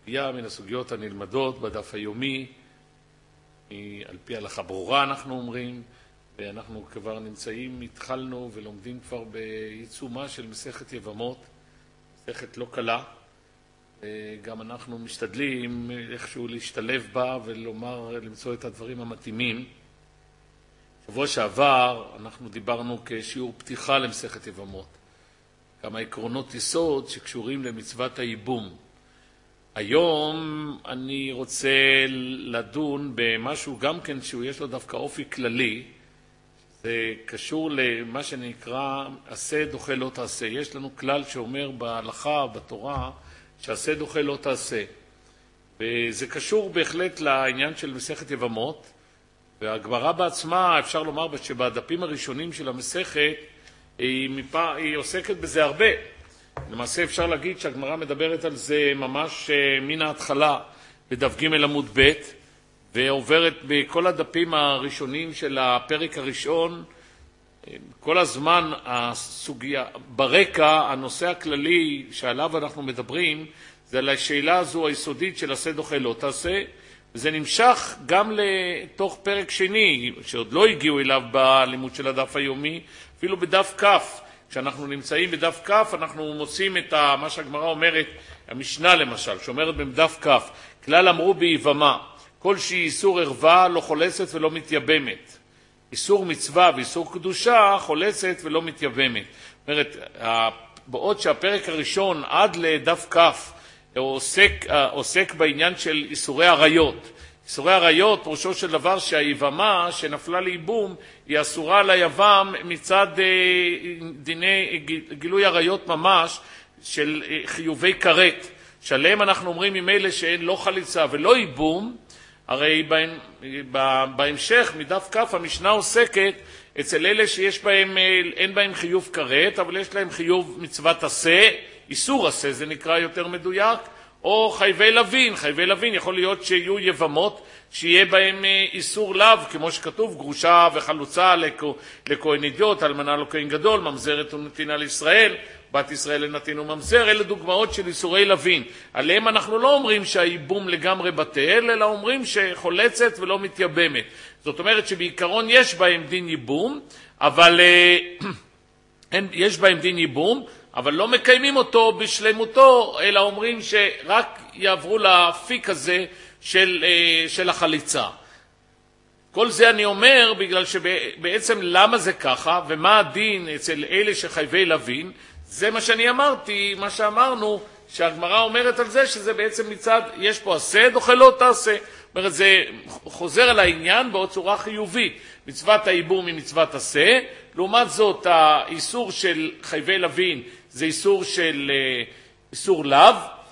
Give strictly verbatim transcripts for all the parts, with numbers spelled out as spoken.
סוגיה מן הסוגיות הנלמדות בדף היומי, על פי הלכה ברורה אנחנו אומרים, ואנחנו כבר נמצאים, התחלנו ולומדים כבר בעיצומה של מסכת יבמות, מסכת לא קלה, גם אנחנו משתדלים איכשהו להשתלב בה ולומר, למצוא את הדברים המתאימים. שבוע שעבר אנחנו דיברנו כשיעור פתיחה למסכת יבמות, כמה עקרונות יסוד שקשורים למצוות הייבום. היום אני רוצה לדון במשהו גם כן שיש לו דווקא אופי כללי, זה קשור למה שנקרא עשה דוחה לא תעשה. יש לנו כלל שאומר בהלכה, בתורה, שעשה דוחה לא תעשה. וזה קשור בהחלט לעניין של מסכת יבמות, והגמרא בעצמה, אפשר לומר שבדפים הראשונים של המסכת, היא, מפה, היא עוסקת בזה הרבה. למעשה אפשר להגיד שהגמרא מדברת על זה ממש מן ההתחלה, בדף ג' עמוד ב', ועוברת בכל הדפים הראשונים של הפרק הראשון, כל הזמן הסוגיה, ברקע, הנושא הכללי שעליו אנחנו מדברים, זה על השאלה הזו היסודית של עשה דוחה לא תעשה, וזה נמשך גם לתוך פרק שני, שעוד לא הגיעו אליו בלימוד של הדף היומי, אפילו בדף כף. כשאנחנו נמצאים בדף כף, אנחנו מוצאים את מה שהגמרא אומרת, המשנה למשל, שאומרת בדף כף, כלל אמרו ביבמה, כל שהיא איסור ערווה לא חולצת ולא מתייבמת. איסור מצווה ואיסור קדושה חולצת ולא מתייבמת. זאת אומרת, בעוד שהפרק הראשון עד לדף כף עוסק, עוסק בעניין של איסורי עריות. איסורי עריות, פירושו של דבר שהיבמה שנפלה לייבום היא אסורה על היבם מצד דיני גילוי עריות ממש של חיובי כרת, שעליהם אנחנו אומרים ממילא שאין לא חליצה ולא ייבום. הרי בהמשך מדף כף המשנה עוסקת אצל אלה שיש בהם, אין בהם חיוב כרת, אבל יש להם חיוב מצוות עשה, איסור עשה זה נקרא יותר מדויק, או חייבי לווין. חייבי לווין יכול להיות שיהיו יבמות שיהיה בהם איסור לאו, כמו שכתוב, גרושה וחלוצה לכהן אדיוט, אלמנה לכהן גדול, ממזרת ונתינה לישראל, בת ישראל לנתין וממזר. אלה דוגמאות של איסורי לווין. עליהם אנחנו לא אומרים שהייבום לגמרי בטל, אלא אומרים שחולצת ולא מתייבמת. זאת אומרת שבעיקרון יש בהם דין ייבום, אבל יש בהם דין ייבום, אבל לא מקיימים אותו בשלמותו, אלא אומרים שרק יעברו לאפיק הזה של, של החליצה. כל זה אני אומר בגלל שבעצם למה זה ככה, ומה הדין אצל אלה שחייבי לווין, זה מה שאני אמרתי, מה שאמרנו, שהגמרא אומרת על זה, שזה בעצם מצד, יש פה עשה, דוחה לא תעשה. זאת אומרת, זה חוזר על העניין בעוד צורה חיובית. מצוות הייבום היא מצוות עשה, לעומת זאת האיסור של חייבי לווין זה איסור של איסור לאו,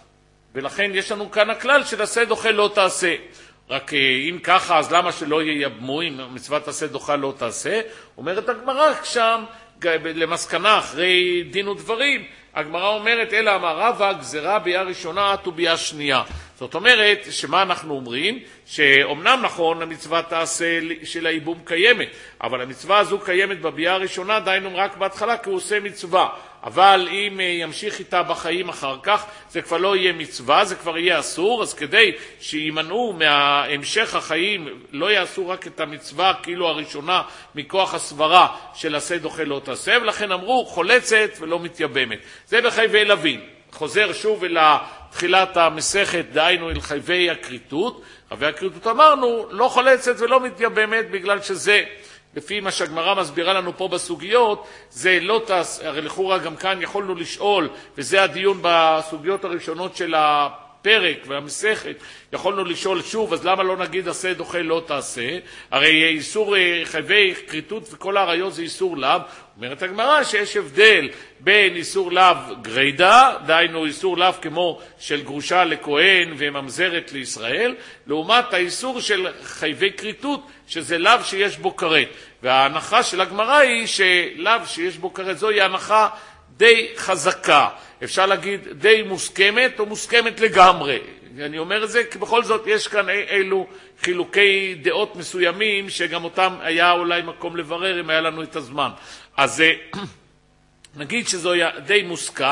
ולכן יש לנו כאן הכלל של עשה דוחה לא תעשה. רק אם ככה, אז למה שלא ייבמו אם מצוות עשה דוחה לא תעשה? אומרת הגמרא שם, למסקנה אחרי דין ודברים, הגמרא אומרת, אלא אמר רבא, גזרה ביאה ראשונה וביאה שנייה. זאת אומרת, שמה אנחנו אומרים? שאומנם נכון, המצוות העשה של הייבום קיימת, אבל המצווה הזו קיימת בביאה הראשונה, דיינו רק בהתחלה, כי הוא עושה מצווה. אבל אם ימשיך איתה בחיים אחר כך, זה כבר לא יהיה מצווה, זה כבר יהיה אסור, אז כדי שימנעו מהמשך החיים, לא יעשו רק את המצווה כאילו הראשונה מכוח הסברה של עשה דוחה לא תעשה, ולכן אמרו חולצת ולא מתייבמת. זה בחייבי לווין. חוזר שוב אל תחילת המסכת, דהיינו אל חייבי הכריתות. חייבי הכריתות אמרנו, לא חולצת ולא מתייבמת, בגלל שזה, לפי מה שהגמרא מסבירה לנו פה בסוגיות, זה לא תעש, הרי לכאורה גם כאן יכולנו לשאול, וזה הדיון בסוגיות הראשונות של הפרק והמסכת, יכולנו לשאול שוב, אז למה לא נגיד עשה דוחה לא תעשה? הרי איסור חייבי כריתות וכל העריות זה איסור לאו. אומרת הגמרא שיש הבדל בין איסור לאו גרידא, דהיינו איסור לאו כמו של גרושה לכהן וממזרת לישראל, לעומת האיסור של חייבי כריתות, שזה לאו שיש בו כרת. וההנחה של הגמרא היא שלאו שיש בו כרת, זוהי הנחה די חזקה. אפשר להגיד די מוסכמת או מוסכמת לגמרי. אני אומר את זה כי בכל זאת יש כאן אילו חילוקי דעות מסוימים שגם אותם היה אולי מקום לברר אם היה לנו את הזמן. אז נגיד שזו די מוסכם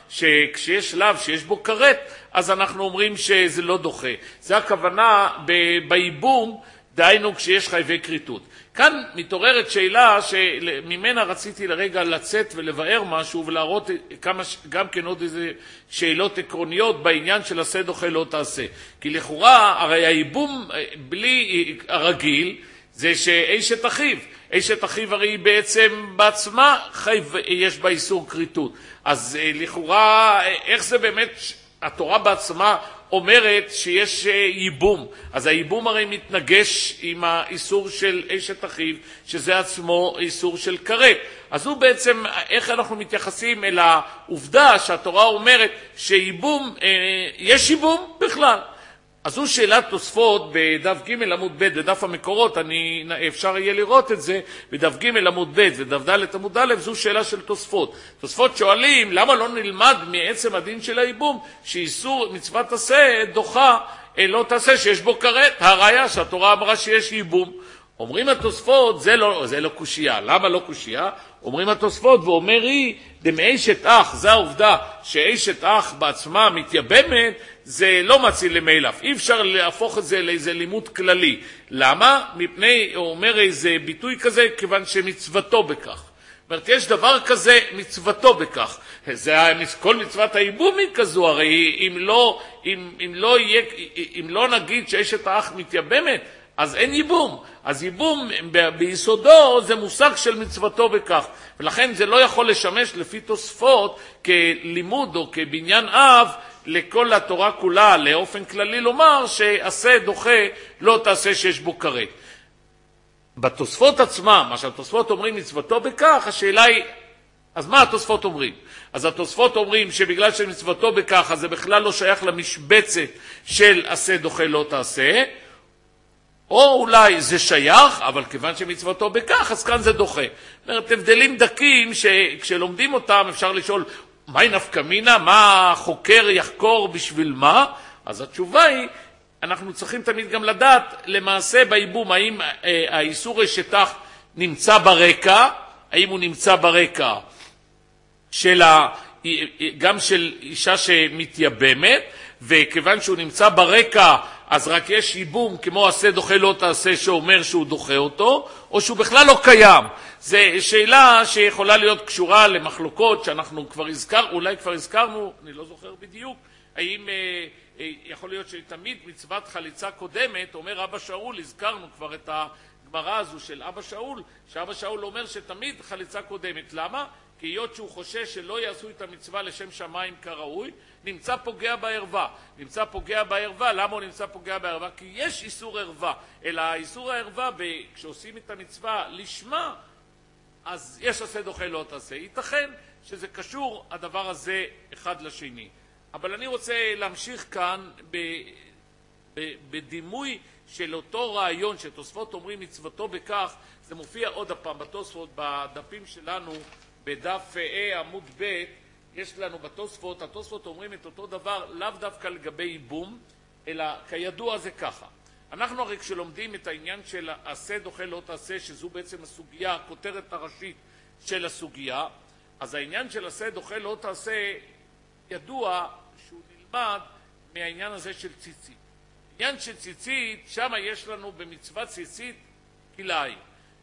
שכשיש לאו שיש בו כרת, אז אנחנו אומרים שזה לא דוחה. זה הכוונה בייבום, דהיינו כשיש חייבי כריתות. כאן מתעוררת שאלה שממנה רציתי לרגע לצאת ולבאר משהו ולהראות כמה, גם כן עוד איזה שאלות עקרוניות בעניין של עשה דוחה לא תעשה. כי לכאורה הרי הייבום בלי הרגיל זה שאשת אחיו. אשת אחיו הרי בעצם בעצמה חייב, יש בה איסור כריתות. אז לכאורה איך זה באמת התורה בעצמה אומרת שיש ייבום, אז הייבום הרי מתנגש עם האיסור של אשת אחיו, שזה עצמו איסור של כרת. אז הוא בעצם, איך אנחנו מתייחסים אל העובדה שהתורה אומרת שייבום, יש ייבום בכלל. אז זו שאלת תוספות בדף ג' עמוד ב', בדף המקורות, אני, אפשר יהיה לראות את זה, בדף ג' עמוד ב' ודף ד' עמוד א', זו שאלה של תוספות. תוספות שואלים, למה לא נלמד מעצם הדין של הייבום, שאיסור מצוות עשה דוחה, לא תעשה שיש בו כרת, הראיה שהתורה אמרה שיש ייבום. אומרים התוספות, זה לא, זה לא קושייה. למה לא קושייה? אומרים התוספות, ואומר היא, דמאשת אח, זה העובדה שאשת אח בעצמה מתייבמת, זה לא מציל למילף. אי אפשר להפוך את זה לאיזה לימוד כללי. למה? מפני, הוא אומר איזה ביטוי כזה, כיוון שמצוותו בכך. זאת אומרת, יש דבר כזה, מצוותו בכך. זה, כל מצוות הייבום היא כזו, הרי אם לא, אם, אם לא יהיה, אם לא נגיד שאשת האח מתייבמת, אז אין ייבום. אז ייבום ב- ביסודו זה מושג של מצוותו בכך. ולכן זה לא יכול לשמש לפי תוספות כלימוד או כבניין אב לכל התורה כולה, לאופן כללי לומר שעשה דוחה לא תעשה שיש בו כרת. בתוספות עצמם, מה שהתוספות אומרים מצוותו בכך, השאלה היא, אז מה התוספות אומרים? אז התוספות אומרים שבגלל שמצוותו בכך, אז זה בכלל לא שייך למשבצת של עשה דוחה לא תעשה, או אולי זה שייך, אבל כיוון שמצוותו בכך, אז כאן זה דוחה. זאת אומרת, הבדלים דקים שכשלומדים אותם אפשר לשאול, מהי נפקא מינה? מה החוקר יחקור בשביל מה? אז התשובה היא, אנחנו צריכים תמיד גם לדעת, למעשה בייבום, האם האיסור אשת אח נמצא ברקע, האם הוא נמצא ברקע של ה... גם של אישה שמתייבמת, וכיוון שהוא נמצא ברקע, אז רק יש ייבום, כמו עשה דוחה לא תעשה, שאומר שהוא דוחה אותו, או שהוא בכלל לא קיים. זו שאלה שיכולה להיות קשורה למחלוקות, שאנחנו כבר הזכר, אולי כבר הזכרנו, אני לא זוכר בדיוק, האם אה, אה, יכול להיות שתמיד מצוות חליצה קודמת, אומר אבא שאול, הזכרנו כבר את הגמרא הזו של אבא שאול, שאבא שאול אומר שתמיד חליצה קודמת. למה? כי היות שהוא חושש שלא יעשו את המצווה לשם שמיים כראוי, נמצא פוגע בערווה. נמצא פוגע בערווה, למה הוא נמצא פוגע בערווה? כי יש איסור ערווה, אלא האיסור הערווה, כשעושים את המצווה לשמה, אז יש עשה דוחה לא תעשה. ייתכן שזה קשור הדבר הזה אחד לשני. אבל אני רוצה להמשיך כאן ב, ב, בדימוי של אותו רעיון שתוספות אומרים מצוותו בכך, זה מופיע עוד הפעם בתוספות, בדפים שלנו, בדף A עמוד ב', יש לנו בתוספות, התוספות אומרים את אותו דבר, לאו דווקא לגבי ייבום, אלא כידוע זה ככה. אנחנו הרי כשלומדים את העניין של עשה דוחה לא תעשה, שזו בעצם הסוגיה, הכותרת הראשית של הסוגיה, אז העניין של עשה דוחה לא תעשה, ידוע שהוא נלמד מהעניין הזה של ציצית. עניין של ציצית, שם יש לנו במצוות ציצית כלאיים.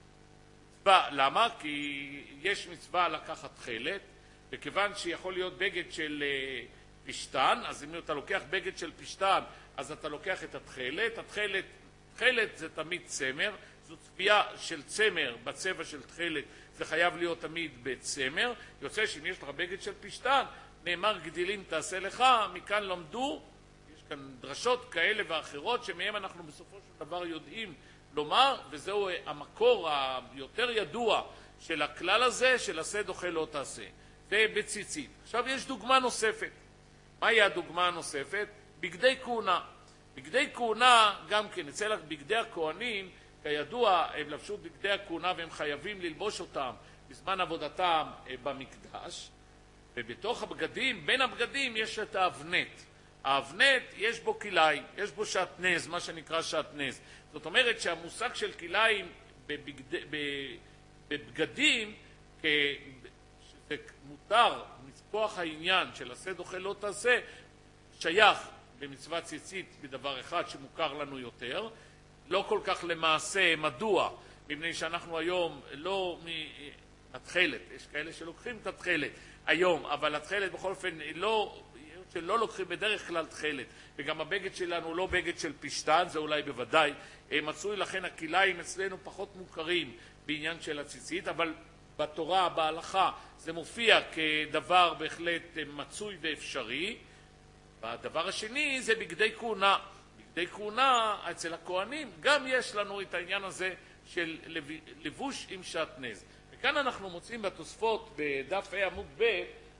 למה? כי יש מצווה לקחת תכלת, וכיוון שיכול להיות בגד של פשטן, אז אם אתה לוקח בגד של פשטן, אז אתה לוקח את התכלת. התכלת, תכלת זה תמיד צמר, זו צביעה של צמר בצבע של תכלת, זה חייב להיות תמיד בצמר. יוצא שאם יש לך בגד של פשטן, נאמר גדילים תעשה לך, מכאן למדו, יש כאן דרשות כאלה ואחרות, שמהם אנחנו בסופו של דבר יודעים לומר, וזהו המקור היותר ידוע של הכלל הזה, של עשה דוחה לא תעשה. זה בציצית. עכשיו יש דוגמה נוספת. מהי הדוגמה הנוספת? בגדי כהונה. בגדי כהונה, גם כן, אצל בגדי הכהנים, כידוע, הם לבשו בגדי הכהונה והם חייבים ללבוש אותם בזמן עבודתם במקדש, ובתוך הבגדים, בין הבגדים יש את האבנט. האבנט יש בו כלאיים, יש בו שעטנז, מה שנקרא שעטנז. זאת אומרת שהמושג של כלאיים בבגד... בבגדים, מותר, מכוח העניין של עשה דוחה לא תעשה, שייך במצוות ציצית בדבר אחד שמוכר לנו יותר, לא כל כך למעשה. מדוע? מפני שאנחנו היום לא התחלת, יש כאלה שלוקחים את התחלת היום, אבל התחלת בכל אופן לא, שלא לוקחים בדרך כלל תחלת, וגם הבגד שלנו לא בגד של פשטן, זה אולי בוודאי מצוי, לכן הכיליים אצלנו פחות מוכרים בעניין של הציצית, אבל בתורה, בהלכה, זה מופיע כדבר בהחלט מצוי ואפשרי. והדבר השני זה בגדי כהונה. בגדי כהונה אצל הכהנים גם יש לנו את העניין הזה של לבוש עם שעטנז. וכאן אנחנו מוצאים בתוספות בדף ה' עמוד ב',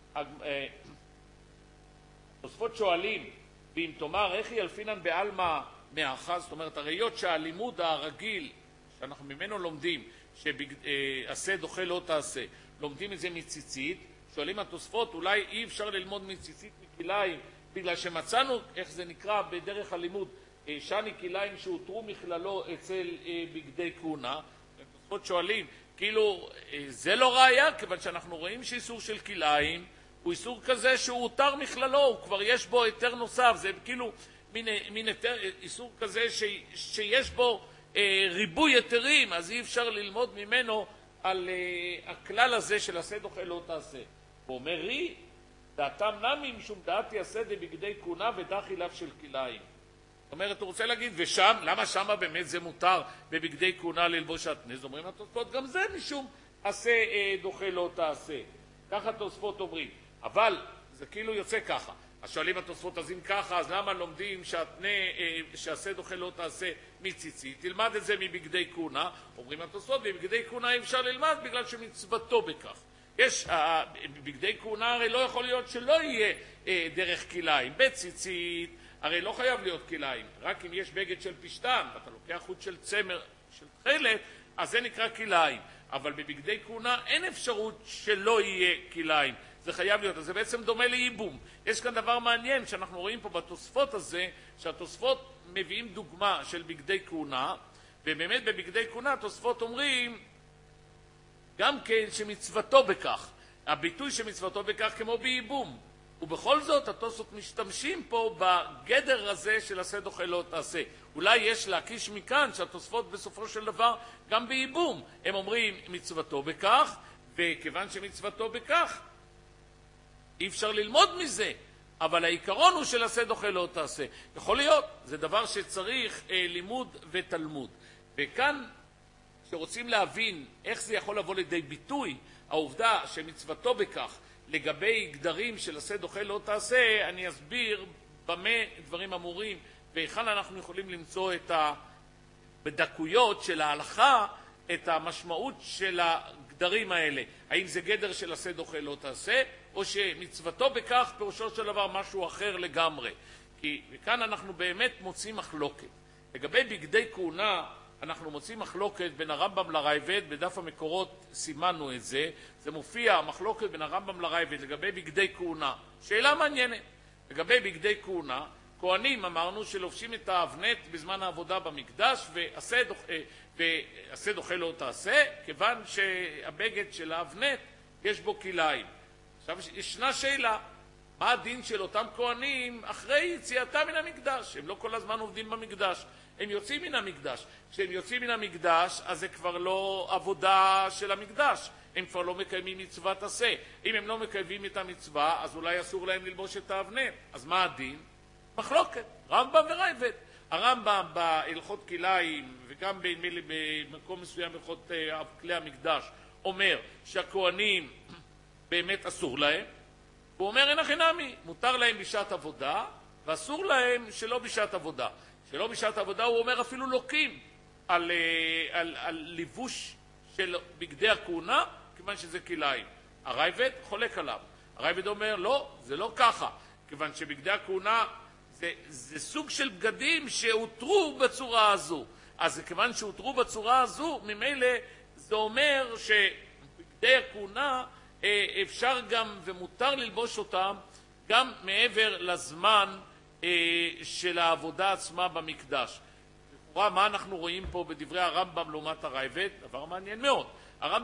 התוספות שואלים, ואם תאמר איך ילפינן בעלמא מאחז, זאת אומרת הראיות שהלימוד הרגיל שאנחנו ממנו לומדים, שעשה דוחה לא תעשה, לומדים את זה מציצית, שואלים התוספות, אולי אי אפשר ללמוד מציצית מכיליים, בגלל שמצאנו, איך זה נקרא בדרך הלימוד, שני כיליים שהותרו מכללו אצל בגדי כהונה. התוספות שואלים, כאילו זה לא ראיה, כיוון שאנחנו רואים שאיסור של כיליים הוא איסור כזה שהוא הותר מכללו, הוא כבר יש בו היתר נוסף, זה כאילו מין, מין היתר, איסור כזה ש, שיש בו אה, ריבוי היתרים, אז אי אפשר ללמוד ממנו על אה, הכלל הזה של עשה דוחה לא תעשה. הוא אומר רי, דעתם נמי משום דעת יעשה דבגדי כהונה ודח אליו של כיליים. זאת אומרת, הוא רוצה להגיד, ושם, למה שם באמת זה מותר בבגדי כהונה ללבוש שעטנז? אומרים התוספות, גם זה משום עשה אה, דוחה לא תעשה. ככה התוספות אומרים. אבל זה כאילו יוצא ככה. אז שואלים התוספות, אז אם ככה, אז למה לומדים שעטנה, אה, שעשה דוחה לא תעשה מציצית? תלמד את זה מבגדי כהונה. אומרים התוספות, בבגדי כהונה אי אפשר ללמד בגלל שמצוותו בכך. יש, אה, בבגדי כהונה הרי לא יכול להיות שלא יהיה אה, דרך כיליים. בציצית, הרי לא חייב להיות כיליים. רק אם יש בגד של פשטן, ואתה לוקח חוט של צמר, של תכלת, אז זה נקרא כיליים. אבל בבגדי כהונה אין אפשרות שלא יהיה כיליים. זה חייב להיות, אז זה בעצם דומה לייבום. יש כאן דבר מעניין שאנחנו רואים פה בתוספות הזה, שהתוספות מביאים דוגמה של בגדי כהונה, ובאמת בבגדי כהונה התוספות אומרים גם כן שמצוותו בכך. הביטוי שמצוותו בכך כמו בייבום. ובכל זאת התוספות משתמשים פה בגדר הזה של עשה דוחה לא תעשה. אולי יש להקיש מכאן שהתוספות בסופו של דבר גם בייבום. הם אומרים מצוותו בכך, וכיוון שמצוותו בכך, אי אפשר ללמוד מזה, אבל העיקרון הוא של עשה דוחה לא תעשה. יכול להיות, זה דבר שצריך אה, לימוד ותלמוד. וכאן, שרוצים להבין איך זה יכול לבוא לידי ביטוי, העובדה שמצוותו בכך, לגבי גדרים של עשה דוחה לא תעשה, אני אסביר במה דברים אמורים, והיכן אנחנו יכולים למצוא את בדקויות של ההלכה, את המשמעות של הגדרים האלה. האם זה גדר של עשה דוחה לא תעשה, או שמצוותו בכך פירושו של דבר משהו אחר לגמרי. כי כאן אנחנו באמת מוצאים מחלוקת. לגבי בגדי כהונה, אנחנו מוצאים מחלוקת בין הרמב"ם לראב"ד, בדף המקורות סימנו את זה, זה מופיע, מחלוקת בין הרמב"ם לראב"ד לגבי בגדי כהונה. שאלה מעניינת. לגבי בגדי כהונה, כהנים אמרנו שלובשים את האבנט בזמן העבודה במקדש, ועשה דוח, ועשה דוחה לא תעשה, כיוון שהבגד של האבנט יש בו כיליים. עכשיו ישנה שאלה, מה הדין של אותם כהנים אחרי יציאתם מן המקדש? הם לא כל הזמן עובדים במקדש, הם יוצאים מן המקדש. כשהם יוצאים מן המקדש, אז זה כבר לא עבודה של המקדש, הם כבר לא מקיימים מצוות עשה. אם הם לא מקיימים את המצווה, אז אולי אסור להם ללבוש את האבנט. אז מה הדין? מחלוקת, רמב"ם וראב"ד. הרמב"ם בהלכות כיליים, וגם במקום מסוים בהלכות כלי המקדש, אומר שהכהנים באמת אסור להם, הוא אומר אין הכי נמי, מותר להם בשעת עבודה, ואסור להם שלא בשעת עבודה. שלא בשעת עבודה הוא אומר אפילו לוקים על, על, על ליבוש של בגדי הכהונה, כיוון שזה כיליים. הראב"ד חולק עליו. הראב"ד אומר לא, זה לא ככה, כיוון שבגדי הכהונה זה, זה סוג של בגדים שהותרו בצורה הזו. אז כיוון שהותרו בצורה הזו, ממילא זה אומר שבגדי הכהונה אפשר גם ומותר ללבוש אותם גם מעבר לזמן של העבודה עצמה במקדש. לכאורה, מה אנחנו רואים פה בדברי הרמב"ם לעומת הראב"ד? דבר מעניין מאוד. הרמב"ם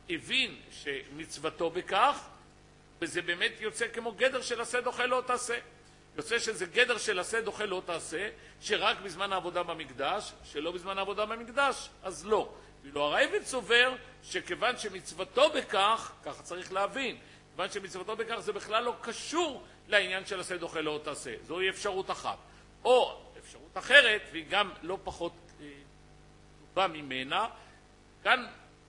הבין שמצוותו בכך, וזה באמת יוצא כמו גדר של עשה דוחה לא תעשה. יוצא שזה גדר של עשה דוחה לא תעשה, שרק בזמן העבודה במקדש, שלא בזמן העבודה במקדש, אז לא. ואילו הרייבד סובר שכיוון שמצוותו בכך, ככה צריך להבין, כיוון שמצוותו בכך זה בכלל לא קשור לעניין של עשה דוחה לא תעשה. זוהי אפשרות אחת. או אפשרות אחרת, והיא גם לא פחות טובה ממנה, כאן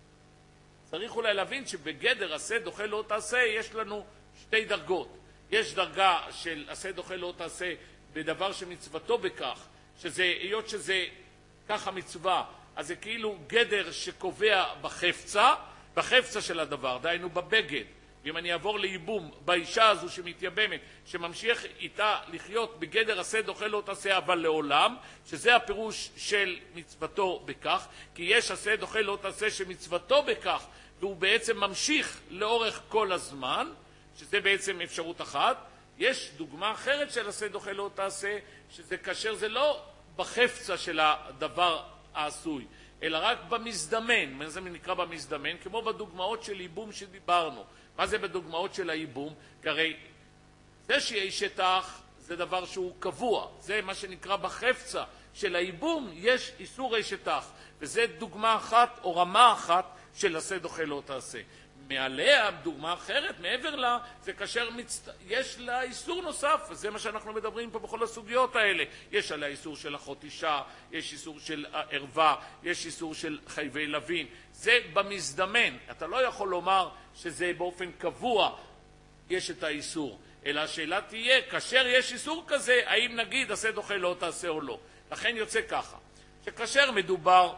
צריך אולי להבין שבגדר עשה דוחה לא תעשה יש לנו שתי דרגות. יש דרגה של עשה דוחה לא תעשה בדבר שמצוותו בכך, שזה, היות שזה ככה מצווה, אז זה כאילו גדר שקובע בחפצה, בחפצה של הדבר, דהיינו בבגד. ואם אני אעבור לייבום באישה הזו שמתייבמת, שממשיך איתה לחיות בגדר עשה דוחה לא תעשה אבל לעולם, שזה הפירוש של מצוותו בכך, כי יש עשה דוחה לא תעשה שמצוותו בכך, והוא בעצם ממשיך לאורך כל הזמן, שזה בעצם אפשרות אחת. יש דוגמה אחרת של עשה דוחה לא תעשה, שזה כאשר זה לא בחפצה של הדבר העשוי, אלא רק במזדמן. מה זה נקרא במזדמן? כמו בדוגמאות של ייבום שדיברנו. מה זה בדוגמאות של הייבום? כי הרי זה שיהיה שטח זה דבר שהוא קבוע. זה מה שנקרא בחפצה של הייבום, יש איסור שטח. וזה דוגמה אחת או רמה אחת של עשה דוחה לא תעשה. מעליה, דוגמה אחרת, מעבר לה, זה כאשר מצט... יש לה איסור נוסף, וזה מה שאנחנו מדברים פה בכל הסוגיות האלה. יש עליה איסור של אחות אישה, יש איסור של ערווה, יש איסור של חייבי לווין. זה במזדמן. אתה לא יכול לומר שזה באופן קבוע יש את האיסור, אלא השאלה תהיה, כאשר יש איסור כזה, האם נגיד עשה דוחה לא תעשה או לא. לכן יוצא ככה, שכאשר מדובר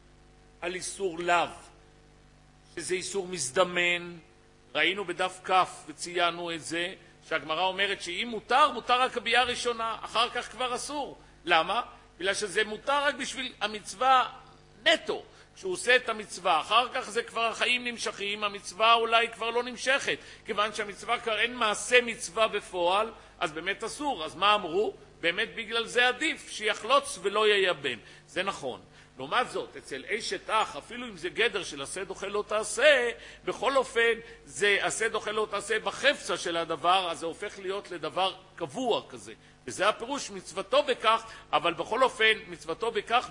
על איסור לאו, שזה איסור מזדמן, ראינו בדף כף וציינו את זה, שהגמרא אומרת שאם מותר, מותר רק הביאה ראשונה, אחר כך כבר אסור. למה? בגלל שזה מותר רק בשביל המצווה נטו. כשהוא עושה את המצווה, אחר כך זה כבר החיים נמשכים, המצווה אולי כבר לא נמשכת, כיוון שהמצווה כבר אין מעשה מצווה בפועל, אז באמת אסור. אז מה אמרו? באמת בגלל זה עדיף שיחלוץ ולא ייבם. זה נכון. לעומת זאת, אצל אשת אח, אפילו אם זה גדר של עשה דוחה לא תעשה, בכל אופן זה עשה דוחה לא תעשה בחפצה של הדבר, אז זה הופך להיות לדבר קבוע כזה. וזה הפירוש מצוותו בכך, אבל בכל אופן מצוותו בכך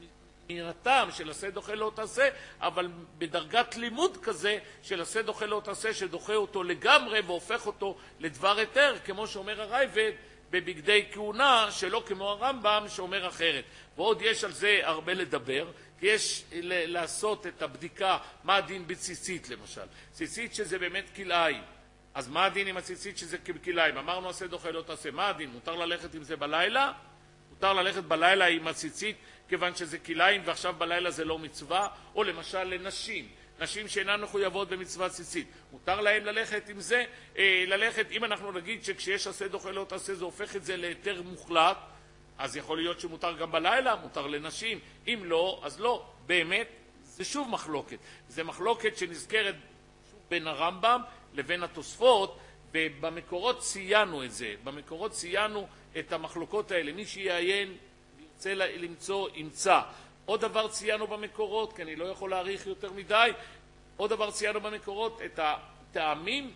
מהטעם של עשה דוחה לא תעשה, אבל בדרגת לימוד כזה של עשה דוחה לא תעשה, שדוחה אותו לגמרי והופך אותו לדבר היתר, כמו שאומר הרייבד, בבגדי כהונה, שלא כמו הרמב"ם שאומר אחרת. ועוד יש על זה הרבה לדבר, כי יש לעשות את הבדיקה, מה הדין בציצית למשל. ציצית שזה באמת כלאיים. אז מה הדין עם הציצית שזה כלאיים? אמרנו עשה דוחה לא תעשה, מה הדין? מותר ללכת עם זה בלילה? מותר ללכת בלילה עם הציצית, כיוון שזה כלאיים ועכשיו בלילה זה לא מצווה, או למשל לנשים. נשים שאינן מחויבות במצוות ציצית. מותר להם ללכת עם זה, אה, ללכת, אם אנחנו נגיד שכשיש עשה דוחה לא תעשה, זה הופך את זה ליתר מוחלט, אז יכול להיות שמותר גם בלילה, מותר לנשים. אם לא, אז לא. באמת, זה שוב מחלוקת. זה מחלוקת שנזכרת שוב בין הרמב"ם לבין התוספות, ובמקורות ציינו את זה. במקורות ציינו את המחלוקות האלה. מי שיעיין, ירצה למצוא, ימצא. עוד דבר ציינו במקורות, כי אני לא יכול להאריך יותר מדי, עוד דבר ציינו במקורות, את הטעמים,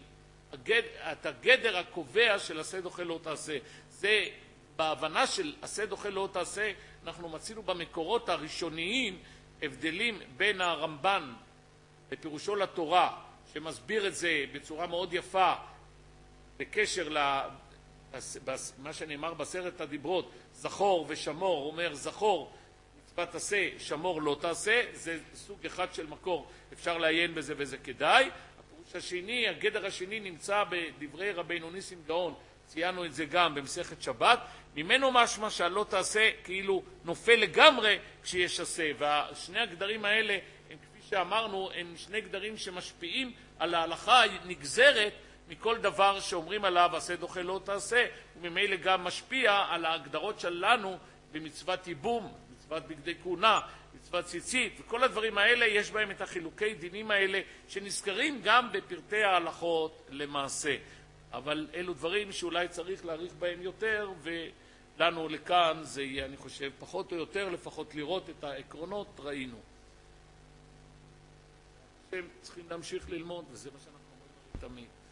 את הגדר הקובע של עשה דוחה לא תעשה. זה, בהבנה של עשה דוחה לא תעשה, אנחנו מצינו במקורות הראשוניים הבדלים בין הרמב"ן בפירושו לתורה, שמסביר את זה בצורה מאוד יפה, בקשר למה שנאמר בעשרת הדיברות, זכור ושמור, אומר זכור, מצוות עשה, שמור לא תעשה, זה סוג אחד של מקור, אפשר לעיין בזה וזה כדאי. הפירוש השני, הגדר השני נמצא בדברי רבינו ניסים גאון, ציינו את זה גם במסכת שבת, ממנו משמע שהלא תעשה כאילו נופל לגמרי כשיש עשה, והשני הגדרים האלה הם כפי שאמרנו, הם שני גדרים שמשפיעים על ההלכה נגזרת מכל דבר שאומרים עליו עשה דוחה לא תעשה, וממילא גם משפיע על ההגדרות שלנו במצוות ייבום, מצוות בגדי כהונה, מצוות ציצית, וכל הדברים האלה יש בהם את החילוקי דינים האלה שנזכרים גם בפרטי ההלכות למעשה. אבל אלו דברים שאולי צריך להאריך בהם יותר, ולנו לכאן זה יהיה, אני חושב, פחות או יותר, לפחות לראות את העקרונות, ראינו. שהם צריכים להמשיך ללמוד, וזה מה שאנחנו אומרים תמיד.